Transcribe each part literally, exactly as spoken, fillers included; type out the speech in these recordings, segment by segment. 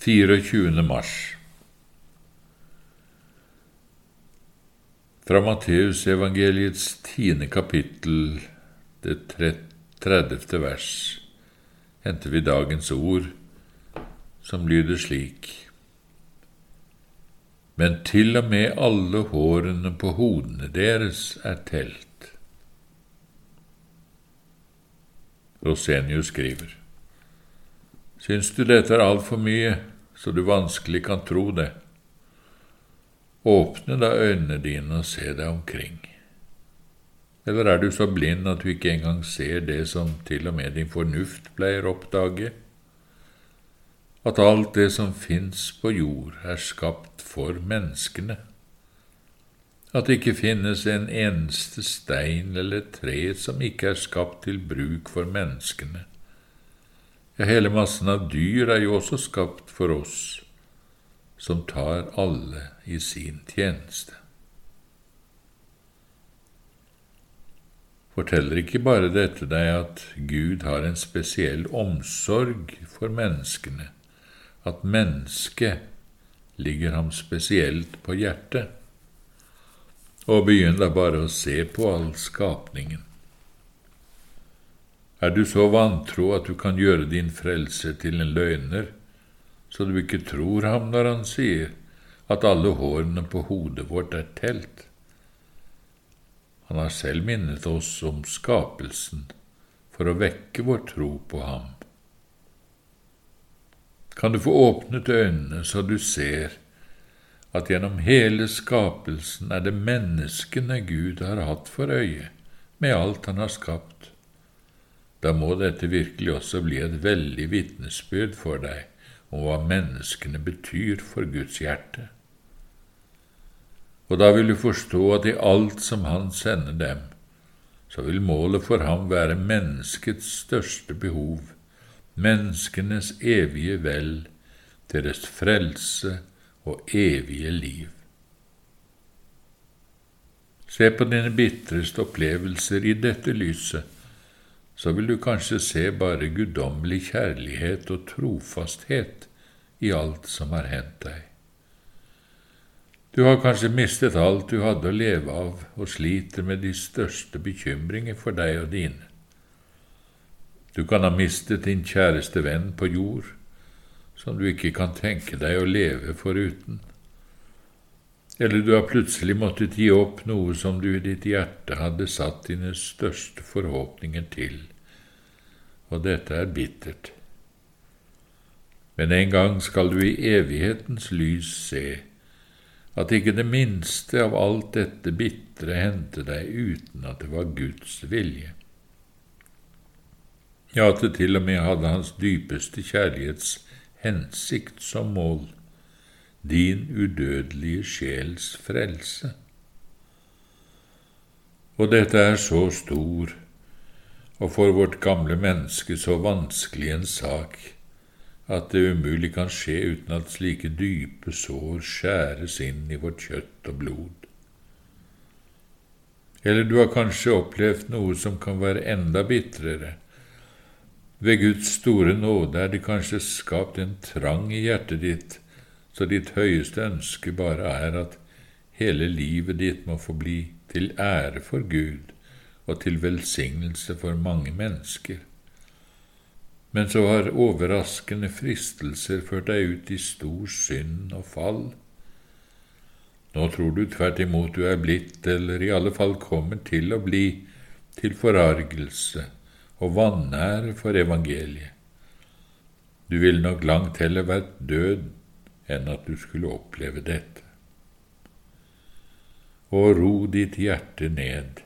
tjuefire mars. Fra Matteus evangeliets tiende kapittel, det tredivte vers, henter vi dagens ord, som lyder slik: Men til og med alle hårene på hodene deres er telt. Rosenius skriver: Syns du dette er alt for mye, så du vanskelig kan tro det? Åpne da øynene dine og se deg omkring. Eller er du så blind at du ikke engang ser det som til og med din fornuft pleier oppdage? At alt det som finnes på jord er skapt for menneskene. At det ikke finnes en eneste stein eller tre som ikke er skapt til bruk for menneskene. Ja, hele massen av dyr er jo også skapt for oss, som tar alle i sin tjeneste. Forteller ikke bare dette deg at Gud har en spesiell omsorg for menneskene, at mennesket ligger ham spesielt på hjertet? Og begynn da bare å se på all skapningen. Er du så vantro at du kan gjøre din frelser til en løgner, så du ikke tror ham når han sier at alle hårene på hodet vårt er telt? Han har selv minnet oss om skapelsen for å vekke vår tro på ham. Kan du få åpnet øynene så du ser at gjennom hele skapelsen er det menneskene Gud har hatt for øye, med alt han har skapt? Da må dette virkelig også bli et veldig vitnesbyrd for deg om hva menneskene betyr for Guds hjerte. Og da vil du forstå at i alt som han sender dem, så vil målet for ham være menneskets største behov, menneskenes evige vel, deres frelse og evige liv. Se på dine bitreste opplevelser i dette lyset, så vil du kanskje se bare guddommelig kjærlighet og trofasthet i alt som har hendt deg. Du har kanskje mistet alt du hadde å leve av, og sliter med de største bekymringer for deg og dine. Du kan ha mistet din kjæreste venn på jord, som du ikke kan tenke deg å leve foruten. Eller du har plutselig måttet gi opp noe som du i ditt hjerte hadde satt dine største forhåpninger til, og dette er bittert. Men en gang skal du i evighetens lys se at ikke det minste av alt dette bitre hendte deg uten at det var Guds vilje. Ja, at det til og med hadde hans dypeste kjærlighets hensikt som mål, din udødelige sjels frelse. Og dette er så stor, og for vårt gamle menneske så vanskelig en sak, at det umulig kan skje uten at slike dype sår skjæres inn i vårt kjøtt og blod. Eller du har kanskje opplevd noe som kan være enda bitrere. Ved Guds store nåde er det kanskje skapt en trang i hjertet ditt, så ditt høyeste ønske bare er at hele livet ditt må få bli til ære for Gud og til velsignelse for mange mennesker. Men så har overraskende fristelser ført deg ut i stor synd og fall. Nå tror du tvert imot du er blitt, eller i alle fall kommer til å bli, til forargelse og vanære for evangeliet. Du ville nok langt heller vært død enn at du skulle oppleve dette. Og ro ditt hjerte ned.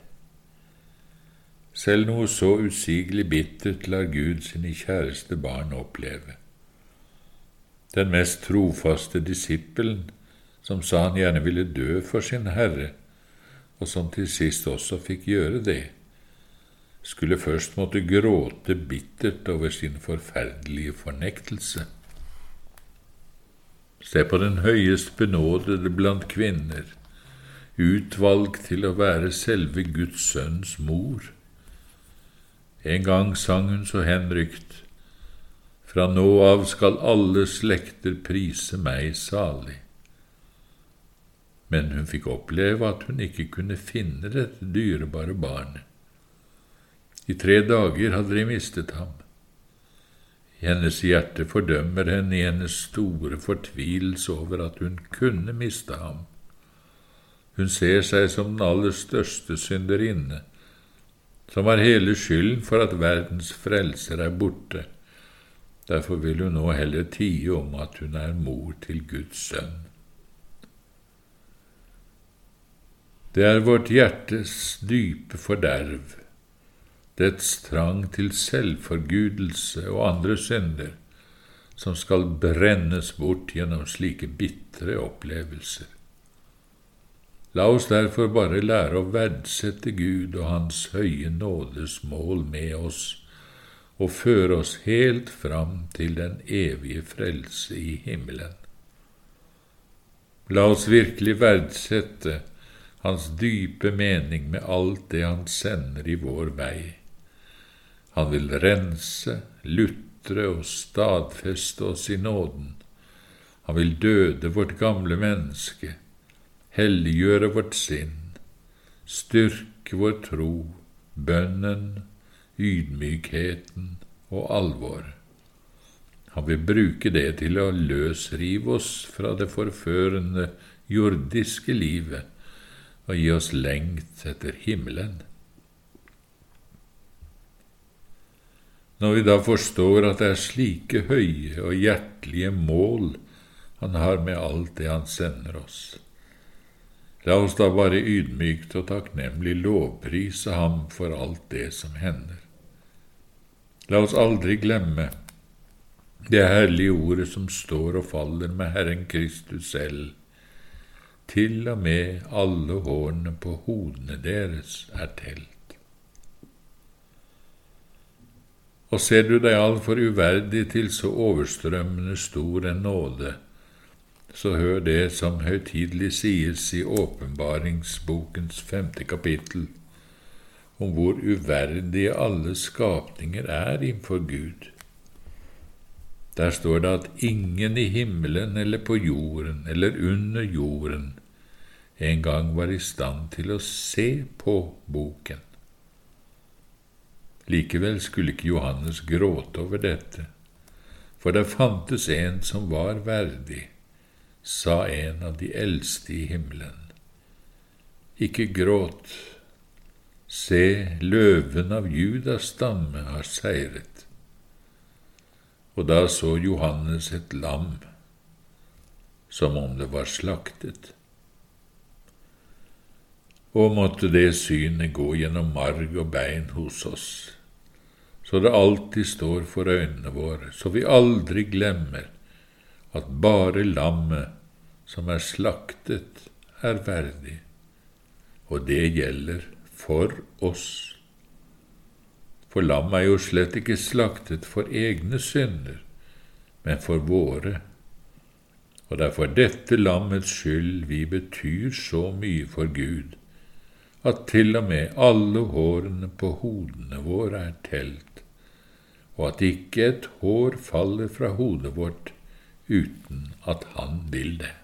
Selv noe så usigelig bittert lar Gud sine kjæreste barn oppleve. Den mest trofaste disippelen, som sa han gjerne ville dø for sin Herre, og som til sist også fikk gjøre det, skulle først måtte gråte bittert over sin forferdelige fornektelse. Se på den høyest benådede blant kvinner, utvalgt til å være selve Guds sønns mor. En gang sang hun så henrykt: Fra nå av skal alle slekter prise meg salig. Men hun fikk oppleve at hun ikke kunne finne dette dyrebare barnet. I tre dager hadde de mistet ham. Hennes hjerte fordømmer henne i hennes store fortvilelse over at hun kunne miste ham. Hun ser seg som den aller største synderinne, som har hele skylden for at verdens frelser er borte. Derfor vil hun nå heller tie om at hun er mor til Guds sønn. Det er vårt hjertes dype forderv, dets trang til selvforgudelse og andre synder, som skal brennes bort gjennom slike bitre opplevelser. La oss derfor bare lære å verdsette Gud og Hans høye nådes mål med oss, og føre oss helt fram til den evige frelse i himmelen. La oss virkelig verdsette Hans dype mening med alt det Han sender i vår vei. Han vil rense, lutre og stadfeste oss i nåden. Han vil døde vårt gamle menneske, helliggjøre vårt sinn, styrke vår tro, bønnen, ydmykheten og alvor. Han vil bruke det til å løsrive oss fra det forførende jordiske livet og gi oss lengt etter himmelen. Når vi da forstår at det er slike høye og hjertelige mål Han har med alt det Han sender oss, la oss da bare ydmykt og takknemlig lovprise Ham for alt det som hender. La oss aldri glemme det herlige ordet som står og faller med Herren Kristus selv. Til og med alle hårene på hodene deres er telt. Og ser du deg altfor uverdig til så overstrømmende stor en nåde, så hør det som høytidelig sies i Åpenbaringsbokens femte kapittel, om hvor uverdige alle skapninger er innfor Gud. Der står det at ingen i himmelen eller på jorden eller under jorden en gang var i stand til å se på boken. Likevel skulle ikke Johannes gråte over dette, for det fantes en som var verdig, sa en av de eldste i himmelen. Ikke gråt, se, løven av Judas stamme har seiret. Og da så Johannes et lam, som om det var slaktet. Og måtte det synet gå gjennom marg og bein hos oss, så det alltid står for øynene våre, så vi aldri glemmer at bare lammet som er slaktet er verdig, og det gjelder for oss. For lammet er jo slett ikke slaktet for egne synder, men for våre, og det er for dette lammets skyld vi betyr så mye for Gud, at til og med alle hårene på hodene våre er telt, og at ikke et hår faller fra hodet vårt uten at Han vil det.